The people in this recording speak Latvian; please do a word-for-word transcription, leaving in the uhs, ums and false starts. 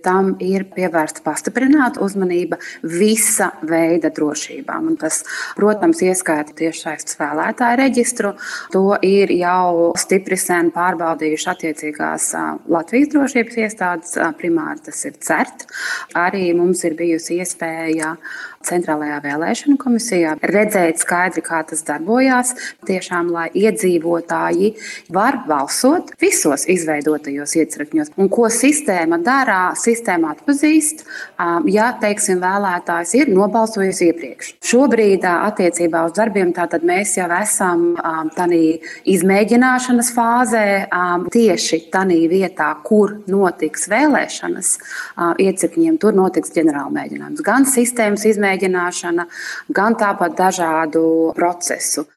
tam ir pievērsta pastiprināta uzmanība visa veida drošībām. Un tas, protams, ieskaita tiešsaistes vēlētāju reģistru. To ir jau stipri sen pārbaudījuši attiecīgās Latvijas drošības iestādes, primāri tas ir CERT. Arī mums ir bijusi iespēja Centrālajā vēlēšanu komisijā redzēt skaidri, kā tas darbojās. Tiešām, lai iedzīvotāji var balsot visos izveidotajos iecirkņos. Un ko sistēma dara? Sistēma atpazīst, ja, teiksim, vēlētājs ir nobalsojis iepriekš. Šobrīd attiecībā uz darbiem tātad mēs jau esam tādā izmēģināšanas fāzē, tieši tādā vietā, kur notiks vēlēšanas iecirkņiem, tur notiks ģenerāla mēģinājums. Gan sistēmas izmēģināšana, gan tāpat dažādu procesu.